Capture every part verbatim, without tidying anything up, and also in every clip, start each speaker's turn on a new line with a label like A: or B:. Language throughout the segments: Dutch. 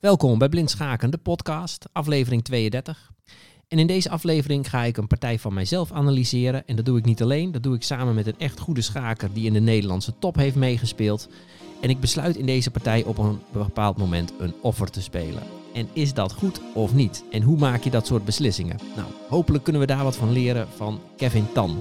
A: Welkom bij Blind Schaken, de podcast, aflevering tweeëndertig. En in deze aflevering ga ik een partij van mijzelf analyseren. En dat doe ik niet alleen, dat doe ik samen met een echt goede schaker die in de Nederlandse top heeft meegespeeld. En ik besluit in deze partij op een bepaald moment een offer te spelen. En is dat goed of niet? En hoe maak je dat soort beslissingen? Nou, hopelijk kunnen we daar wat van leren van Kevin Tan.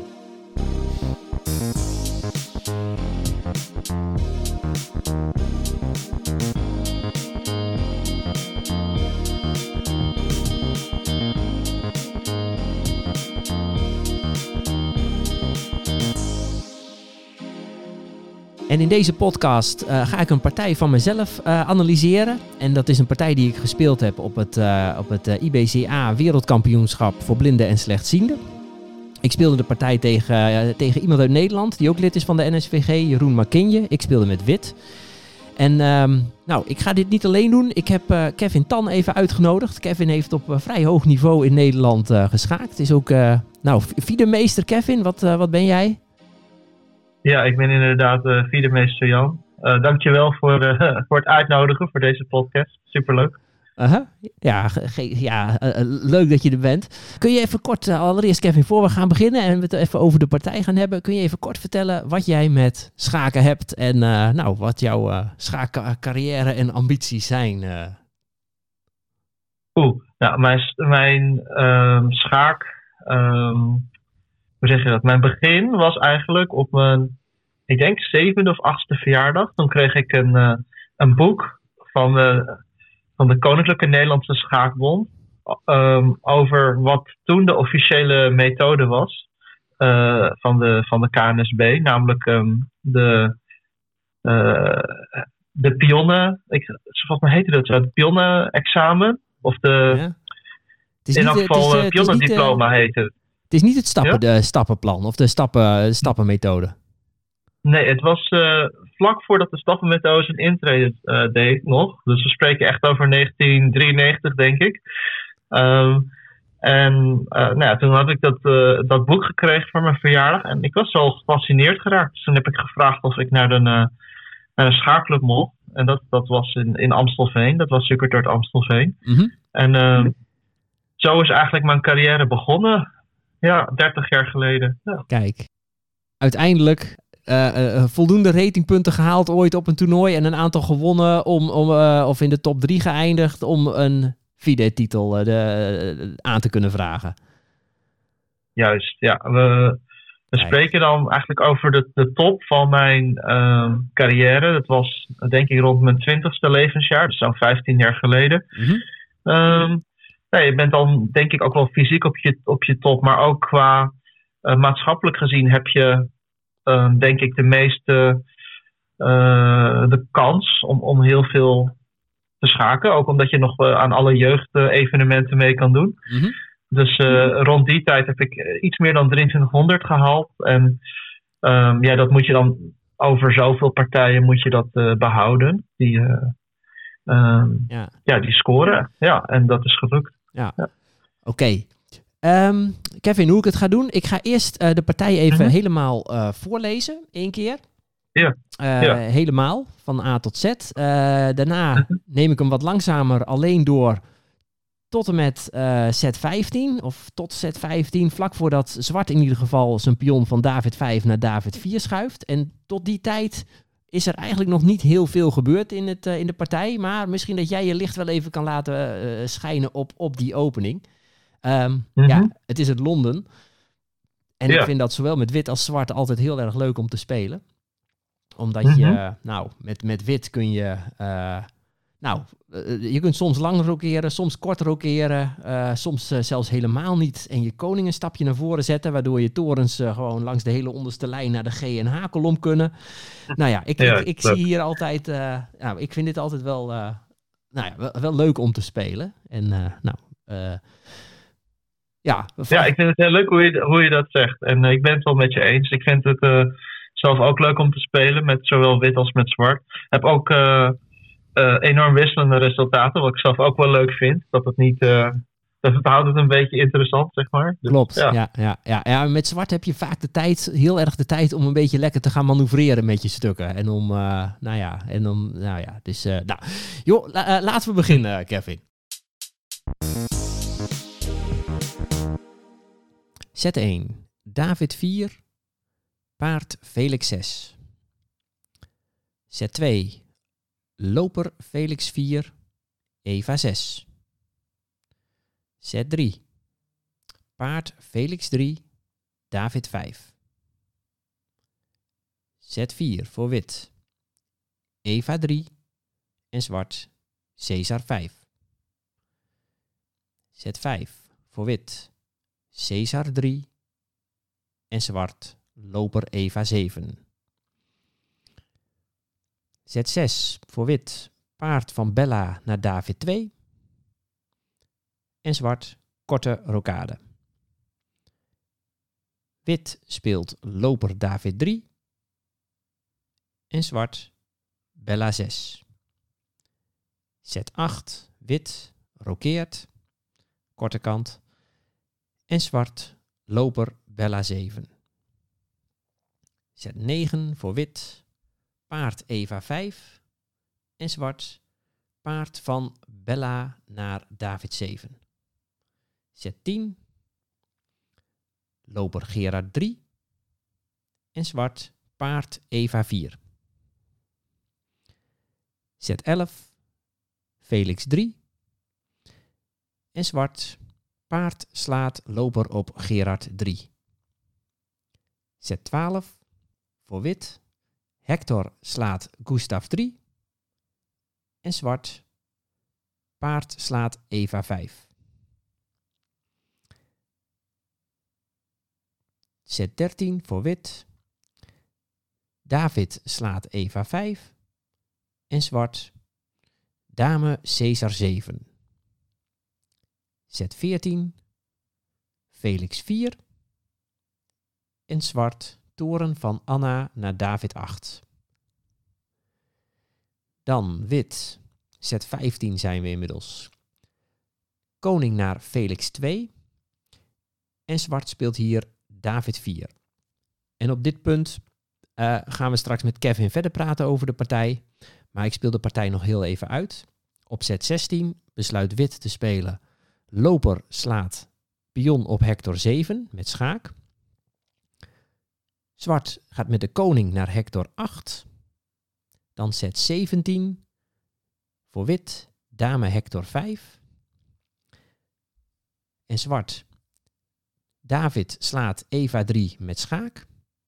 A: En in deze podcast uh, ga ik een partij van mezelf uh, analyseren. En dat is een partij die ik gespeeld heb op het, uh, op het uh, I B C A Wereldkampioenschap voor blinden en slechtzienden. Ik speelde de partij tegen, uh, tegen iemand uit Nederland die ook lid is van de N S V G, Jeroen Makinje. Ik speelde met wit. En um, nou, ik ga dit niet alleen doen. Ik heb uh, Kevin Tan even uitgenodigd. Kevin heeft op uh, vrij hoog niveau in Nederland uh, geschaakt. Is ook, uh, nou, Fiedemeester Kevin, wat, uh, wat ben jij?
B: Ja, ik ben inderdaad uh, Fiedemeester Jan. Uh, dankjewel voor, uh, voor het uitnodigen voor deze podcast. Superleuk.
A: Uh-huh. Ja, ge- ja uh, leuk dat je er bent. Kun je even kort, uh, allereerst Kevin, voor we gaan beginnen en we het even over de partij gaan hebben, kun je even kort vertellen wat jij met schaken hebt en uh, nou, wat jouw uh, schaakcarrière en ambities zijn? Uh.
B: Oeh, nou, mijn, mijn um, schaak... Um, Hoe zeg je dat? Mijn begin was eigenlijk op mijn, ik denk, zevende of achtste verjaardag. Toen kreeg ik een, uh, een boek van de, van de Koninklijke Nederlandse Schaakbond. Um, over wat toen de officiële methode was uh, van, de, van de K N S B. Namelijk um, de, uh, de pionnen, ik, volgens mij heette dat zo, het pionnenexamen. Of de, ja.
A: In
B: elk geval uh, pionnendiploma heette het.
A: Het is niet het stappen, ja? de stappenplan of de stappen, stappenmethode.
B: Nee, het was uh, vlak voordat de stappenmethode zijn intrede uh, deed nog. Dus we spreken echt over negentien drieënnegentig, denk ik. Um, en uh, nou ja, toen had ik dat, uh, dat boek gekregen voor mijn verjaardag. En ik was zo gefascineerd geraakt. Dus toen heb ik gevraagd of ik naar een, uh, naar een schaakclub mocht. En dat, dat was in, in Amstelveen. Dat was Suikertort Amstelveen. Mm-hmm. En uh, zo is eigenlijk mijn carrière begonnen. Ja, dertig jaar geleden. Ja.
A: Kijk, uiteindelijk uh, uh, voldoende ratingpunten gehaald ooit op een toernooi en een aantal gewonnen om, om, uh, of in de top drie geëindigd om een FIDE-titel uh, de, uh, aan te kunnen vragen.
B: Juist, ja. We, we spreken dan eigenlijk over de, de top van mijn uh, carrière. Dat was denk ik rond mijn twintigste levensjaar, dus zo'n vijftien jaar geleden. Mm-hmm. Um, Nee, je bent dan denk ik ook wel fysiek op je, op je top, maar ook qua uh, maatschappelijk gezien heb je uh, denk ik de meeste uh, de kans om, om heel veel te schaken. Ook omdat je nog uh, aan alle jeugdevenementen mee kan doen. Mm-hmm. Dus uh, rond die tijd heb ik iets meer dan drieëntwintighonderd gehaald. En um, ja, dat moet je dan over zoveel partijen moet je dat uh, behouden. Die, uh, um, ja. ja, die scoren. Ja, en dat is gelukt.
A: Ja, ja. Oké. Okay. Um, Kevin, hoe ik het ga doen? Ik ga eerst uh, de partij even mm-hmm. helemaal uh, voorlezen, één keer.
B: Ja.
A: Uh, ja. Helemaal, van A tot Z. Uh, daarna mm-hmm. neem ik hem wat langzamer alleen door tot en met uh, set vijftien, of tot set vijftien, vlak voordat zwart in ieder geval zijn pion van David vijf naar David vier schuift. En tot die tijd is er eigenlijk nog niet heel veel gebeurd in, het, uh, in de partij. Maar misschien dat jij je licht wel even kan laten uh, schijnen op, op die opening. Um, mm-hmm. Ja, het is het Londen. En ja. ik vind dat zowel met wit als zwart altijd heel erg leuk om te spelen. Omdat mm-hmm. je, nou, met, met wit kun je... Uh, nou, uh, je kunt soms lang rokeren, soms kort rokeren. Uh, soms uh, zelfs helemaal niet. En je koning een stapje naar voren zetten, waardoor je torens uh, gewoon langs de hele onderste lijn naar de G en H-kolom kunnen. Nou ja, ik, ja, ik, ik zie hier altijd... Uh, nou, ik vind dit altijd wel, uh, nou ja, wel, wel leuk om te spelen. En uh, nou... Uh, ja,
B: van... ja, ik vind het heel leuk hoe je, hoe je dat zegt. En uh, ik ben het wel met je eens. Ik vind het uh, zelf ook leuk om te spelen, met zowel wit als met zwart. Ik heb ook... Uh, Uh, enorm wisselende resultaten, wat ik zelf ook wel leuk vind. Dat het niet uh, dat houdt het een beetje interessant, zeg maar. Dus,
A: Klopt,
B: ja.
A: Ja, ja, ja, ja. Met zwart heb je vaak de tijd, heel erg de tijd om een beetje lekker te gaan manoeuvreren met je stukken. En om, uh, nou ja, en om, nou ja, dus, uh, nou, joh, la, uh, laten we beginnen, Kevin. Zet één, David vier, paard Felix zes. Zet twee, loper Felix vier, Eva zes. Zet drie, paard Felix drie, David vijf. Zet vier voor wit, Eva drie en zwart Caesar vijf. Zet vijf voor wit, Caesar drie en zwart loper Eva zeven. Zet zes voor wit, paard van Bella naar David twee en zwart korte rokade. Wit speelt loper David drie en zwart Bella zes. Zet acht, wit, rokeert, korte kant en zwart loper Bella zeven. Zet negen voor wit, paard Eva vijf en zwart paard van Bella naar David zeven. Zet tien, loper Gerard drie en zwart paard Eva vier. Zet elf, Felix drie en zwart paard slaat loper op Gerard drie. Zet twaalf, voor wit, Hector slaat Gustav drie en zwart paard slaat Eva vijf. Zet dertien voor wit, David slaat Eva vijf en zwart dame Caesar zeven. Zet veertien, Felix vier en zwart toren van Anna naar David acht. Dan wit, zet vijftien zijn we inmiddels. Koning naar Felix twee en zwart speelt hier David vier. En op dit punt uh, gaan we straks met Kevin verder praten over de partij. Maar ik speel de partij nog heel even uit. Op zet zestien besluit wit te spelen. Loper slaat pion op Hector zeven met schaak. Zwart gaat met de koning naar Hector acht. Dan zet zeventien voor wit, dame Hector vijf. En zwart, David slaat Eva drie met schaak.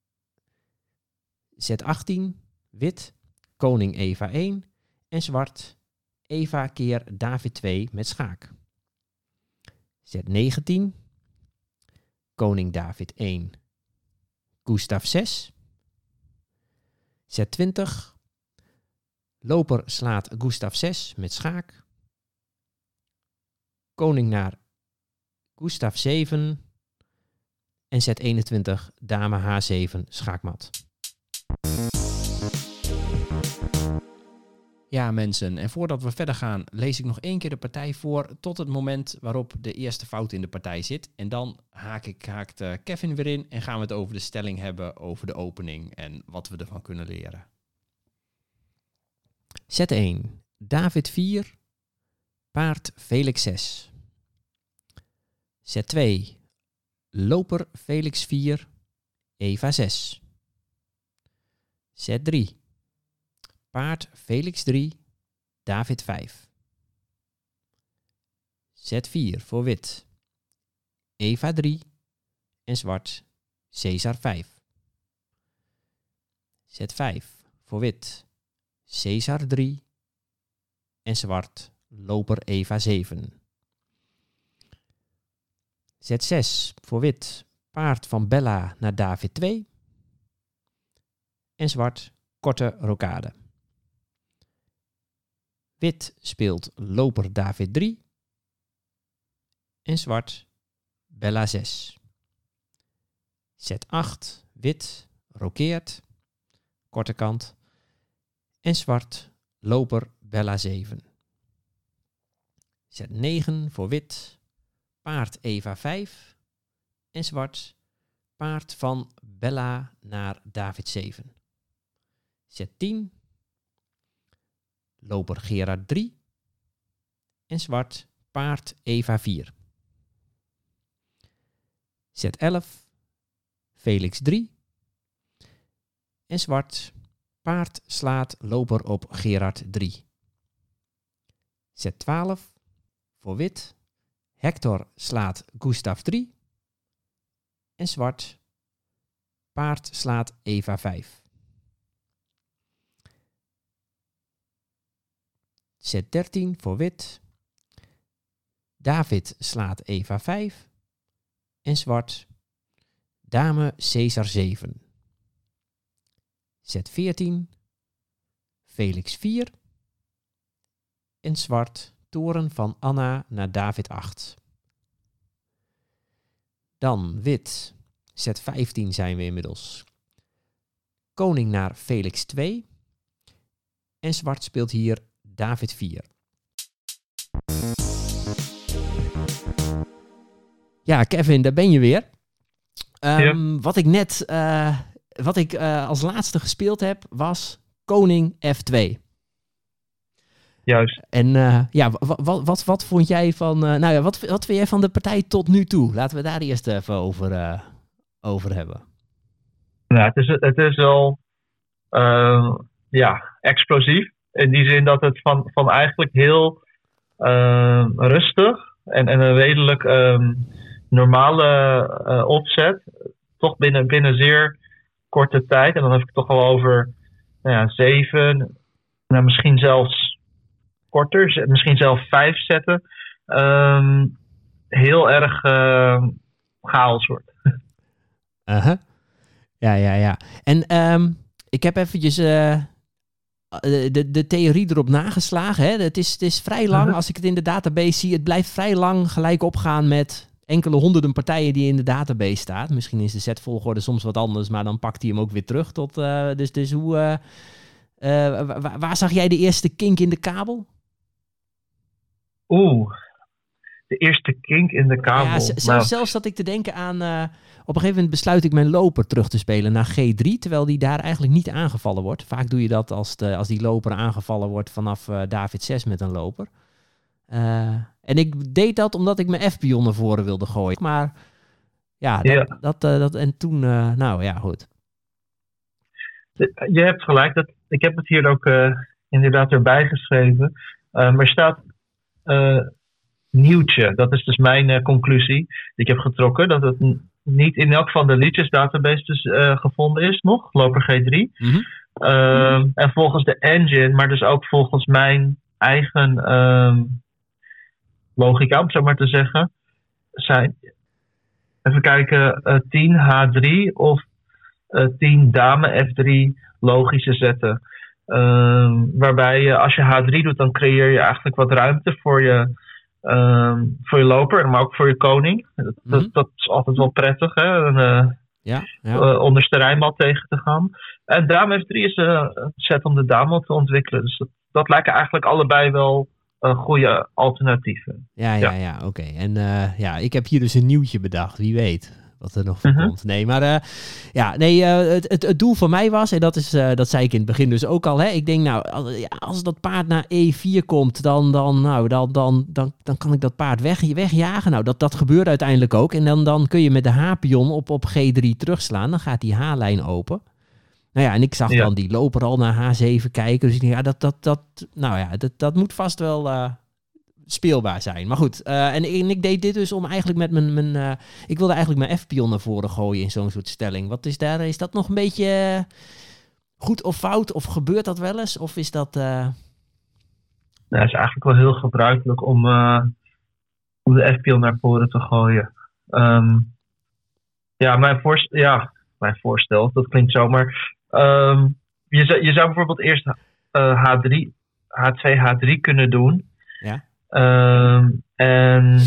A: Zet achttien, wit, koning Eva één. En zwart, Eva keer David twee met schaak. Zet negentien, koning David één, Gustav zes. Zet twintig, loper slaat Gustav zes met schaak. Koning naar Gustav zeven. En zet eenentwintig, dame H zeven, schaakmat. Ja, mensen, en voordat we verder gaan, lees ik nog één keer de partij voor tot het moment waarop de eerste fout in de partij zit. En dan haak ik, haakt uh, Kevin weer in en gaan we het over de stelling hebben, over de opening en wat we ervan kunnen leren. Zet één, David vier, paard Felix zes. Zet twee, loper Felix vier, Eva zes. Zet drie, paard Felix drie, David vijf. Zet vier voor wit, Eva drie en zwart Caesar vijf. Zet vijf voor wit, Caesar drie en zwart loper Eva zeven. Zet zes voor wit, paard van Bella naar David twee en zwart korte rokade. Wit speelt loper David drie en zwart Bella zes. Zet acht, wit, rokeert, korte kant en zwart loper Bella zeven. Zet negen voor wit, paard Eva vijf. En zwart, paard van Bella naar David zeven. Zet tien. Loper Gerard drie. En zwart, paard Eva vier. Zet elf. Felix drie. En zwart, paard slaat loper op Gerard drie. Zet twaalf. Voor wit. Hector slaat Gustav drie. En zwart, paard slaat Eva vijf. Zet dertien voor wit. David slaat Eva vijf. En zwart, dame Caesar zeven. Zet veertien. Felix vier. En zwart, toren van Anna naar David acht. Dan wit. Zet vijftien zijn we inmiddels. Koning naar Felix twee. En zwart speelt hier David vier. Ja, Kevin, daar ben je weer. Um, ja. Wat ik net, uh, wat ik uh, als laatste gespeeld heb, was Koning F twee.
B: Juist.
A: En uh, ja, wat, wat, wat, wat vond jij van, uh, nou ja, wat, wat vind jij van de partij tot nu toe? Laten we daar eerst even over, uh, over hebben.
B: Nou, het is, het is wel, uh, ja, explosief. In die zin dat het van, van eigenlijk heel uh, rustig en, en een redelijk um, normale uh, opzet, toch binnen, binnen zeer korte tijd. En dan heb ik het toch al over nou ja, zeven, nou, misschien zelfs korter, misschien zelfs vijf zetten. Um, heel erg uh, chaos wordt.
A: Uh-huh. Ja, ja, ja. En um, ik heb eventjes uh, de, de theorie erop nageslagen. Hè. Het, is, het is vrij lang, uh-huh. Als ik het in de database zie, het blijft vrij lang gelijk opgaan met enkele honderden partijen die in de database staat. Misschien is de zetvolgorde soms wat anders, maar dan pakt hij hem ook weer terug. Tot, uh, dus, dus hoe, uh, uh, waar, waar zag jij de eerste kink in de kabel?
B: Oeh, de eerste kink in de kabel.
A: Ja, z- zelfs, nou. zelfs zat ik te denken aan, uh, op een gegeven moment besluit ik mijn loper terug te spelen naar G drie, terwijl die daar eigenlijk niet aangevallen wordt. Vaak doe je dat als, de, als die loper aangevallen wordt vanaf uh, David zes met een loper. Uh, en ik deed dat omdat ik mijn F-pion naar voren wilde gooien. Maar ja, dat, ja. dat, uh, dat en toen, uh, nou ja, goed.
B: Je hebt gelijk, dat, ik heb het hier ook uh, inderdaad erbij geschreven. Uh, maar er staat uh, nieuwtje. Dat is dus mijn uh, conclusie die ik heb getrokken. Dat het n- niet in elk van de liedjes database dus, uh, gevonden is nog. Loper G drie. Mm-hmm. Uh, en volgens de engine, maar dus ook volgens mijn eigen um, logica, om zo maar te zeggen, zijn, even kijken, uh, tien H drie of uh, tien dame F drie logische zetten. Uh, waarbij je, als je H drie doet, dan creëer je eigenlijk wat ruimte voor je, uh, voor je loper, maar ook voor je koning. Dat, mm-hmm. dat, dat is altijd wel prettig, hè? Een, uh, ja, ja. Uh, onderste rijnmat tegen te gaan. En dame F drie is uh, een set om de dame te ontwikkelen. Dus dat, dat lijken eigenlijk allebei wel uh, goede alternatieven.
A: Ja, ja, ja, ja, oké. Okay. En uh, ja, ik heb hier dus een nieuwtje bedacht. Wie weet wat er nog van uh-huh. komt. Nee, maar uh, ja, nee, uh, het, het, het doel van mij was, en dat, is, uh, dat zei ik in het begin dus ook al, hè, ik denk nou, als, ja, als dat paard naar E vier komt, dan, dan, nou, dan, dan, dan, dan kan ik dat paard weg, wegjagen. Nou, dat, dat gebeurt uiteindelijk ook. En dan, dan kun je met de H-pion op, op G drie terugslaan. Dan gaat die H-lijn open. Nou ja, en ik zag ja. dan die loper al naar H zeven kijken. Dus ik denk, ja, dat, dat, dat, nou ja, dat, dat moet vast wel uh, speelbaar zijn. Maar goed, uh, en, en ik deed dit dus om eigenlijk met mijn... mijn uh, ik wilde eigenlijk mijn F-pion naar voren gooien in zo'n soort stelling. Wat is daar? Is dat nog een beetje goed of fout? Of gebeurt dat wel eens? Of is dat... Uh...
B: Nou, het is eigenlijk wel heel gebruikelijk om, uh, om de F-pion naar voren te gooien. Um, ja, mijn voorstel... Ja, mijn voorstel, dat klinkt zo, maar... Um, je, zou, je zou bijvoorbeeld eerst uh, H drie, H twee, H drie kunnen doen.
A: Ja.
B: Um, en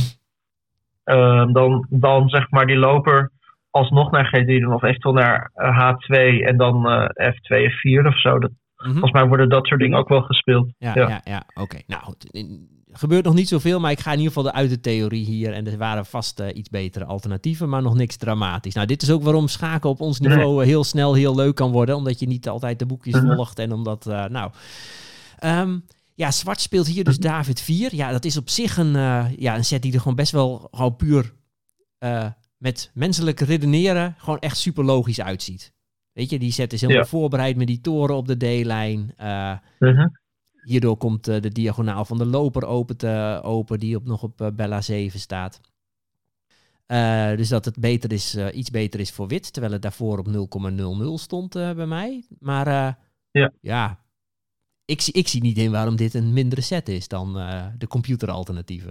B: um, dan, dan zeg maar die loper alsnog naar G drie doen of eventueel naar uh, H twee en dan uh, F twee of vier of zo. Dat, mm-hmm. Volgens mij worden dat soort dingen ook wel gespeeld.
A: Ja, ja. ja, ja. Oké. Okay. Nou, er gebeurt nog niet zoveel, maar ik ga in ieder geval uit de theorie hier. En er waren vast uh, iets betere alternatieven, maar nog niks dramatisch. Nou, dit is ook waarom schaken op ons niveau uh, heel snel heel leuk kan worden. Omdat je niet altijd de boekjes uh-huh. volgt. En omdat, uh, nou... Um, ja, zwart speelt hier dus David vier. Ja, dat is op zich een, uh, ja, een set die er gewoon best wel gewoon puur uh, met menselijk redeneren gewoon echt super logisch uitziet. Weet je, die set is helemaal ja. voorbereid met die toren op de D-lijn. Uh, uh-huh. Hierdoor komt uh, de diagonaal van de loper open, te, open die op, nog op uh, Bella zeven staat. Uh, dus dat het beter is, uh, iets beter is voor wit, terwijl het daarvoor op nul komma nul nul stond uh, bij mij. Maar uh, ja... ja Ik zie, ik zie niet in waarom dit een mindere set is dan uh, de computeralternatieven.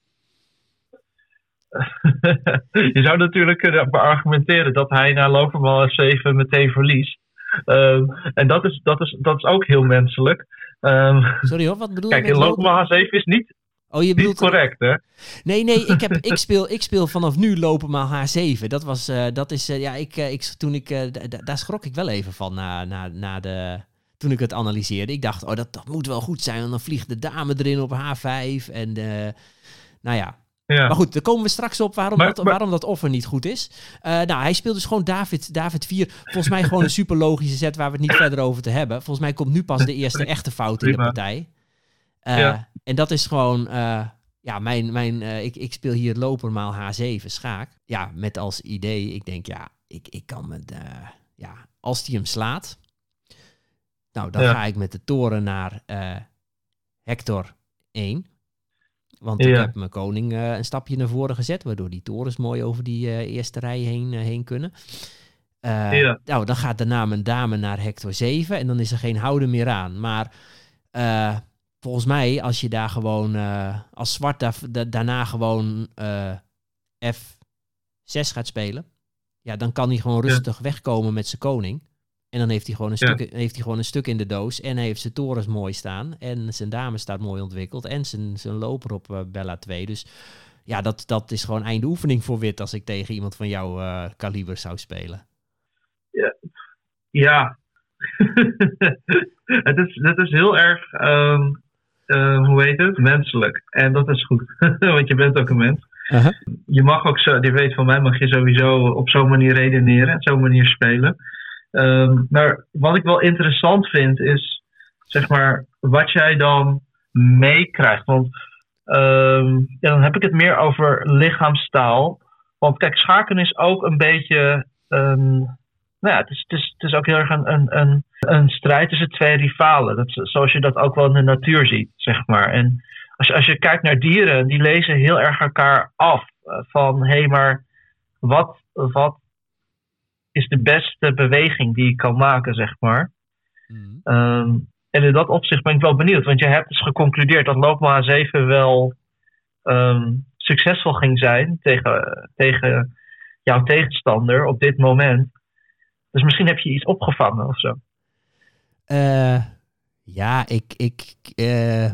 B: Je zou natuurlijk kunnen beargumenteren dat hij na Lopermal H zeven meteen verliest. Um, en dat is, dat, is, dat is ook heel menselijk. Um,
A: Sorry hoor, wat bedoel
B: kijk,
A: je met
B: Lopermal H zeven is niet,
A: oh, je bedoelt...
B: niet correct, hè?
A: Nee, nee, ik, heb, ik, speel, ik speel vanaf nu Lopermal H zeven. Dat was, uh, dat is, uh, ja, ik, uh, ik, toen ik, uh, d- d- daar schrok ik wel even van na, na, na de... Toen ik het analyseerde, ik dacht, oh, dat, dat moet wel goed zijn. Want dan vliegt de dame erin op H vijf. En uh, nou ja. ja. Maar goed, daar komen we straks op waarom, maar, dat, maar... waarom dat offer niet goed is. Uh, nou, hij speelt dus gewoon David, David vier. Volgens mij gewoon een super logische set waar we het niet verder over te hebben. Volgens mij komt nu pas de eerste echte fout in de partij. Uh, ja. En dat is gewoon, uh, ja, mijn, mijn, uh, ik, ik speel hier Lopermaal H zeven schaak. Ja, met als idee, ik denk, ja, ik, ik kan met, uh, ja, als die hem slaat... Nou, dan ja. ga ik met de toren naar uh, Hector één. Want ja. ik heb mijn koning uh, een stapje naar voren gezet, waardoor die torens mooi over die uh, eerste rij heen, uh, heen kunnen. Uh, ja. Nou, dan gaat daarna mijn dame naar Hector zeven en dan is er geen houden meer aan. Maar uh, volgens mij, als je daar gewoon, uh, als zwart da- da- daarna gewoon uh, F zes gaat spelen, ja, dan kan hij gewoon rustig ja. wegkomen met zijn koning. En dan heeft hij, gewoon een ja. stuk, heeft hij gewoon een stuk in de doos. En hij heeft zijn torens mooi staan. En zijn dame staat mooi ontwikkeld. En zijn, zijn loper op uh, Bella twee. Dus ja, dat, dat is gewoon einde oefening voor wit... als ik tegen iemand van jouw uh, kaliber zou spelen.
B: Ja. ja. het, is, het is heel erg, um, uh, hoe heet het? Menselijk. En dat is goed. Want je bent ook een mens. Uh-huh. Je mag ook zo, je weet van mij, mag je sowieso op zo'n manier redeneren. Op zo'n manier spelen. Um, maar wat ik wel interessant vind is, zeg maar, wat jij dan meekrijgt. Want um, ja, dan heb ik het meer over lichaamstaal. Want kijk, schaken is ook een beetje, um, nou ja, het is, het, is, het is ook heel erg een, een, een, een strijd tussen twee rivalen. Dat, zoals je dat ook wel in de natuur ziet, zeg maar. En als je, als je kijkt naar dieren, die lezen heel erg elkaar af. Van, hé, hey, maar wat, wat is de beste beweging die ik kan maken, zeg maar. Mm. Um, en in dat opzicht ben ik wel benieuwd. Want je hebt dus geconcludeerd dat Lopermaal H zeven wel um, succesvol ging zijn tegen, tegen jouw tegenstander op dit moment. Dus misschien heb je iets opgevangen of zo.
A: Uh, ja, ik... ik uh...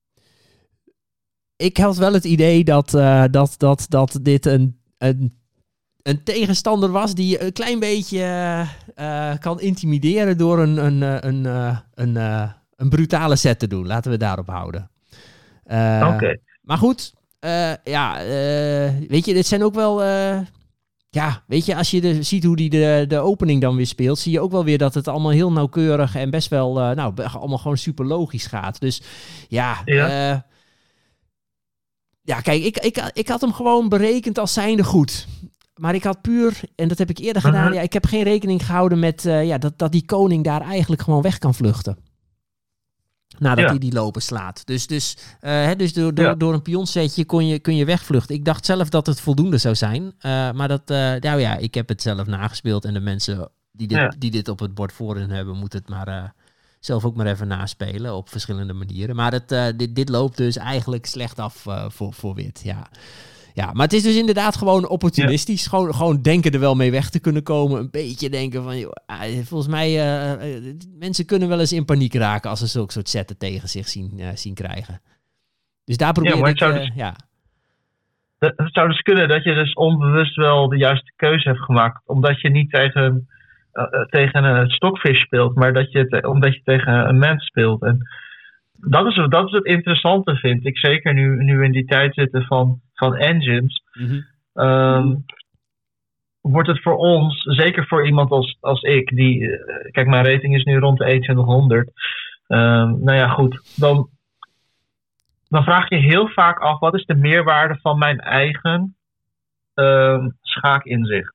A: Ik had wel het idee dat, uh, dat, dat, dat dit een, een, een tegenstander was die een klein beetje uh, kan intimideren door een, een, een, een, een, uh, een brutale set te doen. Laten we daarop houden. Uh, Oké. Okay. Maar goed, uh, ja, uh, weet je, dit zijn ook wel... Uh, ja, weet je, als je de, ziet hoe die de, de opening dan weer speelt, zie je ook wel weer dat het allemaal heel nauwkeurig en best wel, uh, nou, allemaal gewoon super logisch gaat. Dus ja... ja. Uh, Ja, kijk, ik, ik, ik had hem gewoon berekend als zijnde goed. Maar ik had puur, en dat heb ik eerder gedaan, ja, ik heb geen rekening gehouden met uh, ja, dat, dat die koning daar eigenlijk gewoon weg kan vluchten. Nadat ja. hij die lopen slaat. Dus, dus, uh, hè, dus door, door, ja. door een pionsetje kon je, kun je wegvluchten. Ik dacht zelf dat het voldoende zou zijn. Uh, maar dat, uh, nou ja, ik heb het zelf nagespeeld. En de mensen die dit, ja. die dit op het bord voorin hebben, moeten het maar... Uh, zelf ook maar even naspelen op verschillende manieren. Maar het, uh, dit, dit loopt dus eigenlijk slecht af uh, voor, voor wit. Ja. ja, maar het is dus inderdaad gewoon opportunistisch. Ja. Gewoon, gewoon denken er wel mee weg te kunnen komen. Een beetje denken van... Joh, uh, volgens mij... Uh, uh, mensen kunnen wel eens in paniek raken... als ze zulke soort zetten tegen zich zien, uh, zien krijgen. Dus daar probeer ja, ik... Uh, dus, ja.
B: Het zou dus kunnen dat je dus onbewust wel de juiste keuze hebt gemaakt. Omdat je niet tegen... Uh, tegen een stokvis speelt, maar dat je te, omdat je tegen een mens speelt. En dat, is, dat is het interessante, vind ik. Zeker nu, nu we in die tijd zitten van, van engines.
A: Mm-hmm.
B: Um, wordt het voor ons, zeker voor iemand als, als ik, die, uh, kijk, mijn rating is nu rond de eenentwintighonderd. Um, nou ja, goed, dan, dan vraag je heel vaak af, wat is de meerwaarde van mijn eigen um, schaakinzicht?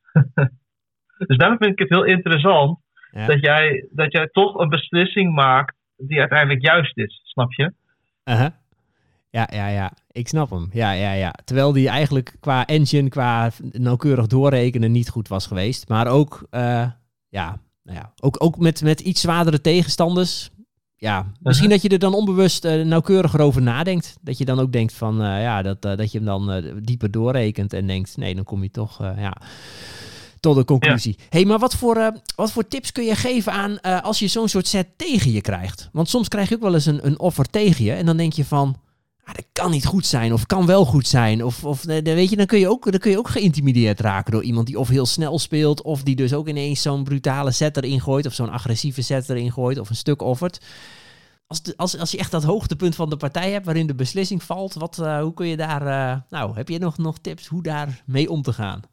B: Dus daarom vind ik het heel interessant ja. dat, jij, dat jij toch een beslissing maakt die uiteindelijk juist is, snap je?
A: Uh-huh. Ja, ja, ja. Ik snap hem. Ja, ja, ja. Terwijl die eigenlijk qua engine, qua nauwkeurig doorrekenen niet goed was geweest. Maar ook, uh, ja, nou ja, ook, ook met, met iets zwaardere tegenstanders. Ja, misschien uh-huh. dat je er dan onbewust uh, nauwkeuriger over nadenkt. Dat je dan ook denkt van, uh, ja, dat, uh, dat je hem dan uh, dieper doorrekent en denkt, nee, dan kom je toch, uh, ja... tot de conclusie. Hé, ja. hey, maar wat voor, uh, wat voor tips kun je geven aan uh, als je zo'n soort set tegen je krijgt? Want soms krijg je ook wel eens een, een offer tegen je en dan denk je van, ah, dat kan niet goed zijn of kan wel goed zijn. Of, of uh, weet je, dan kun je, ook, dan kun je ook geïntimideerd raken door iemand die of heel snel speelt of die dus ook ineens zo'n brutale set erin gooit of zo'n agressieve set erin gooit of een stuk offert. Als, de, als, als je echt dat hoogtepunt van de partij hebt waarin de beslissing valt, wat, uh, hoe kun je daar, uh, nou, heb je nog, nog tips hoe daar mee om te gaan?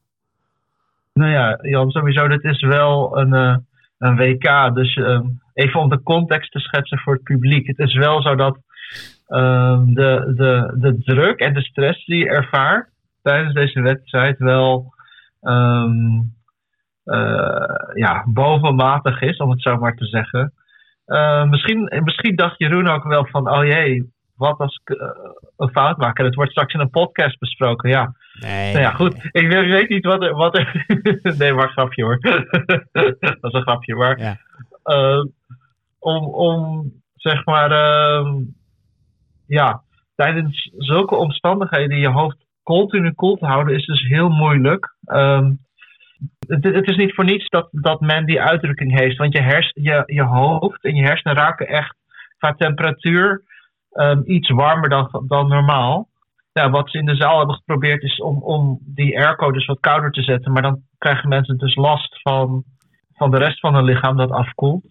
B: Nou ja, Jan, sowieso, dit is wel een, uh, een W K. Dus um, even om de context te schetsen voor het publiek. Het is wel zo dat um, de, de, de druk en de stress die je ervaart tijdens deze wedstrijd wel um, uh, ja, bovenmatig is, om het zo maar te zeggen. Uh, misschien, misschien dacht Jeroen ook wel van, oh jee, wat als ik uh, een fout maak. En het wordt straks in een podcast besproken, ja.
A: Nee,
B: nou ja, goed. Ik weet, ik weet niet wat er... Wat er nee, maar grapje hoor. Dat is een grapje. Maar
A: ja.
B: uh, om, om, zeg maar... Uh, ja, tijdens zulke omstandigheden je hoofd continu koel te houden is dus heel moeilijk. Um, het, het is niet voor niets dat, dat men die uitdrukking heeft. Want je, hers, je, je hoofd en je hersenen raken echt qua temperatuur um, iets warmer dan, dan normaal. Ja, wat ze in de zaal hebben geprobeerd is om, om die airco dus wat kouder te zetten. Maar dan krijgen mensen dus last van, van de rest van hun lichaam dat afkoelt.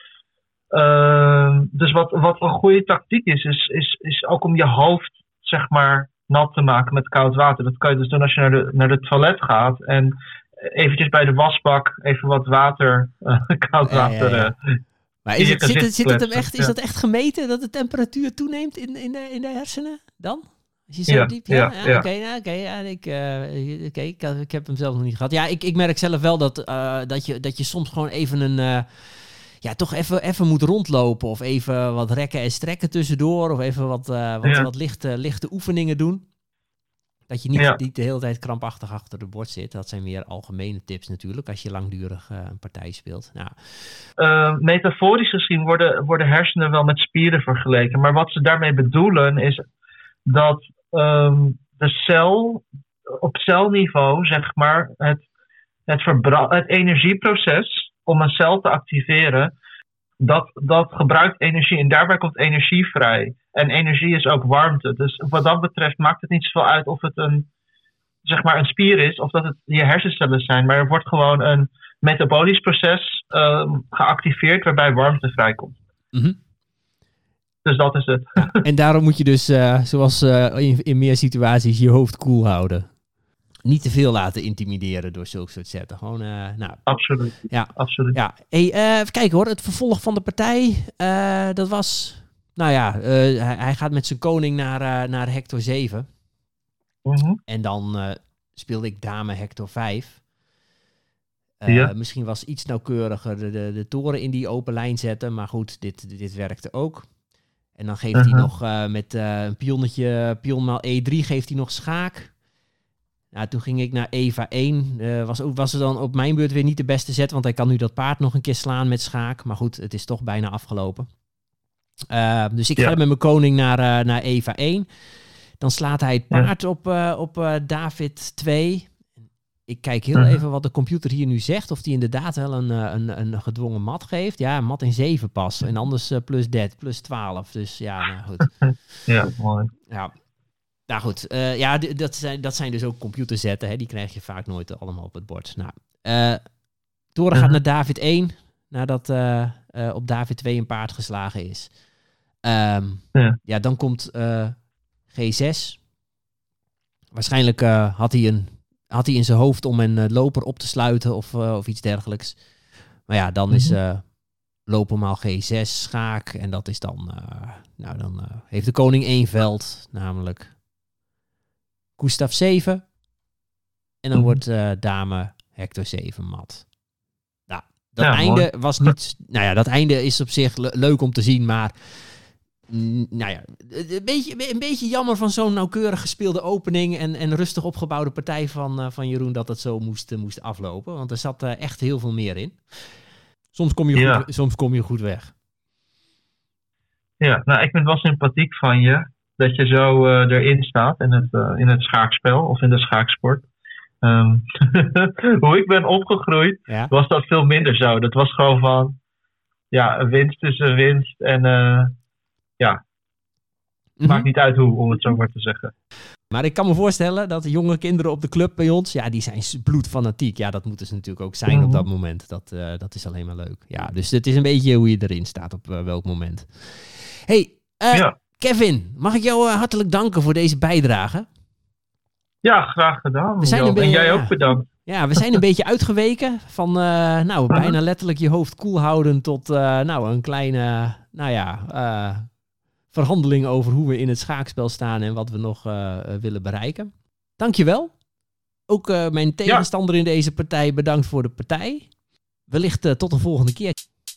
B: Uh, dus wat, wat een goede tactiek is, is, is, is ook om je hoofd, zeg maar, nat te maken met koud water. Dat kan je dus doen als je naar de, naar de toilet gaat. En eventjes bij de wasbak even wat water, uh, koud water... Ja, ja, ja.
A: Uh, maar is het, zit, het, zit het hem echt, is dat echt gemeten dat de temperatuur toeneemt in, in, de, in de hersenen dan? Als je zo
B: ja,
A: diep, ja,
B: ja,
A: ja,
B: ja.
A: oké, nou, okay, ja, ik, uh, okay, ik, ik heb hem zelf nog niet gehad. Ja, ik, ik merk zelf wel dat, uh, dat, je, dat je soms gewoon even een, uh, ja, toch even, even moet rondlopen of even wat rekken en strekken tussendoor of even wat, uh, wat, ja. wat lichte, lichte oefeningen doen. Dat je niet, ja. niet de hele tijd krampachtig achter de bord zit. Dat zijn meer algemene tips natuurlijk, als je langdurig uh, een partij speelt. Nou.
B: Uh, metaforisch gezien worden, worden hersenen wel met spieren vergeleken. Maar wat ze daarmee bedoelen is dat um, de cel op celniveau, zeg maar, het, het, verbra- het energieproces om een cel te activeren, dat, dat gebruikt energie en daarbij komt energie vrij. En energie is ook warmte. Dus wat dat betreft maakt het niet zoveel uit of het een, zeg maar een spier is of dat het je hersencellen zijn. Maar er wordt gewoon een metabolisch proces um, geactiveerd waarbij warmte vrijkomt.
A: Mm-hmm.
B: Dus dat is het.
A: Ja, en daarom moet je dus, uh, zoals uh, in, in meer situaties, je hoofd koel houden. Niet te veel laten intimideren door zulke soort zetten. Gewoon, uh, nou.
B: Absoluut.
A: Ja.
B: Absoluut.
A: Ja. Hey, uh, even kijken hoor. Het vervolg van de partij, uh, dat was... Nou ja, uh, hij, hij gaat met zijn koning naar, uh, naar Hector zeven.
B: Mm-hmm.
A: En dan uh, speelde ik dame Hector vijf. Uh,
B: ja.
A: Misschien was iets nauwkeuriger de, de, de toren in die open lijn zetten. Maar goed, dit, dit werkte ook. En dan geeft uh-huh. hij nog uh, met uh, een pionnetje, pion maal E drie, geeft hij nog schaak. Nou, toen ging ik naar Eva één. Uh, was, was er dan op mijn beurt weer niet de beste zet, want hij kan nu dat paard nog een keer slaan met schaak. Maar goed, het is toch bijna afgelopen. Uh, dus ik ja. ga met mijn koning naar, uh, naar Eva één. Dan slaat hij het paard ja. op, uh, op uh, David twee. Ik kijk heel uh-huh. even wat de computer hier nu zegt. Of die inderdaad wel een, een, een gedwongen mat geeft. Ja, mat in zeven pas. En anders uh, plus dertien, plus twaalf. Dus ja, nou goed.
B: Ja, mooi.
A: Ja. Nou goed, uh, ja, d- dat, zijn, dat zijn dus ook computerzetten. Hè? Die krijg je vaak nooit allemaal op het bord. Nou, uh, Toren uh-huh. gaat naar David één. Nadat uh, uh, op David twee een paard geslagen is. Um, ja. ja, dan komt uh, G zes. Waarschijnlijk uh, had hij een had hij in zijn hoofd om een uh, loper op te sluiten of, uh, of iets dergelijks. Maar ja, dan mm-hmm. is uh, lopen maal G zes schaak. En dat is dan... Uh, nou, dan uh, heeft de koning één veld. Namelijk Gustav zeven. En dan mm-hmm. wordt uh, dame Hector zeven mat. Nou, dat ja, einde mooi. was niet... Nou ja, dat einde is op zich le- leuk om te zien, maar... Mm, nou ja, een beetje, een beetje jammer van zo'n nauwkeurig gespeelde opening en, en rustig opgebouwde partij van, uh, van Jeroen dat het zo moest, uh, moest aflopen. Want er zat uh, echt heel veel meer in. Soms kom je, ja. goed, soms kom je goed weg.
B: Ja, nou ik vind het wel sympathiek van je dat je zo uh, erin staat in het, uh, in het schaakspel of in de schaaksport. Um, hoe ik ben opgegroeid ja? was dat veel minder zo. Dat was gewoon van, ja, een winst is een winst en... Uh, Ja, mm-hmm. maakt niet uit hoe, om het zo maar te zeggen.
A: Maar ik kan me voorstellen dat de jonge kinderen op de club bij ons, ja, die zijn bloedfanatiek. Ja, dat moeten ze natuurlijk ook zijn mm-hmm. op dat moment. Dat, uh, dat is alleen maar leuk. Ja, dus het is een beetje hoe je erin staat op uh, welk moment. Hey, uh, ja. Kevin, mag ik jou uh, hartelijk danken voor deze bijdrage?
B: Ja, graag gedaan. We zijn een beetje, en jij ja. ook bedankt.
A: Ja, we zijn een beetje uitgeweken van uh, nou, bijna letterlijk je hoofd koel houden tot uh, nou, een kleine, nou ja... Uh, verhandelingen over hoe we in het schaakspel staan en wat we nog uh, willen bereiken. Dankjewel. Ook uh, mijn tegenstander ja. in deze partij bedankt voor de partij. Wellicht uh, tot een volgende keer.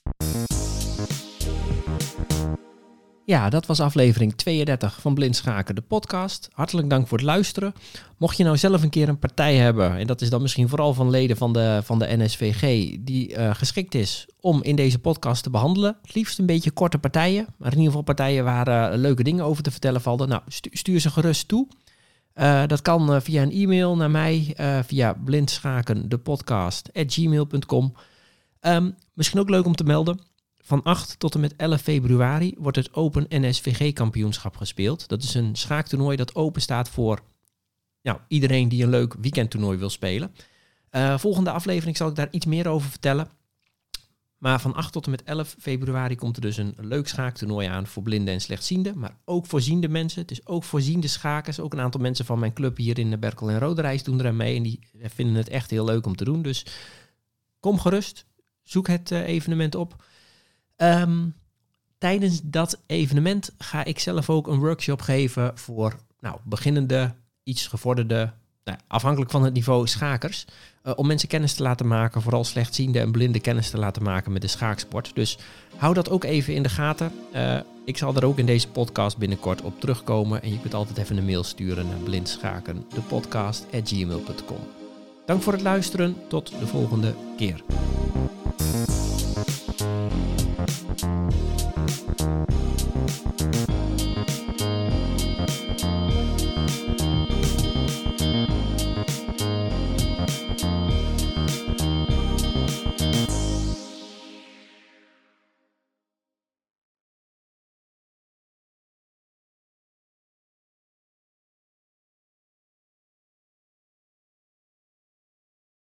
A: Ja, dat was aflevering tweeëndertig van Blind Schaken, de podcast. Hartelijk dank voor het luisteren. Mocht je nou zelf een keer een partij hebben, en dat is dan misschien vooral van leden van de, van de N S V G, die uh, geschikt is om in deze podcast te behandelen. Het liefst een beetje korte partijen, maar in ieder geval partijen waar uh, leuke dingen over te vertellen vallen. Nou, stu- stuur ze gerust toe. Uh, dat kan uh, via een e-mail naar mij, uh, via blindschakendepodcast at gmail dot com. Um, misschien ook leuk om te melden. Van acht tot en met elf februari wordt het Open N S V G-kampioenschap gespeeld. Dat is een schaaktoernooi dat open staat voor nou, iedereen die een leuk weekendtoernooi wil spelen. Uh, volgende aflevering zal ik daar iets meer over vertellen. Maar van acht tot en met elf februari komt er dus een leuk schaaktoernooi aan voor blinden en slechtzienden. Maar ook voor ziende mensen. Het is ook voor ziende schakers. Ook een aantal mensen van mijn club hier in Berkel en Roderijs doen er aan mee. En die vinden het echt heel leuk om te doen. Dus kom gerust. Zoek het uh, evenement op. Um, tijdens dat evenement ga ik zelf ook een workshop geven voor nou, beginnende, iets gevorderde, nou, afhankelijk van het niveau schakers. Uh, om mensen kennis te laten maken, vooral slechtziende en blinde kennis te laten maken met de schaaksport. Dus hou dat ook even in de gaten. Uh, ik zal er ook in deze podcast binnenkort op terugkomen. En je kunt altijd even een mail sturen naar blindschakendepodcast at gmail dot com. Dank voor het luisteren. Tot de volgende keer.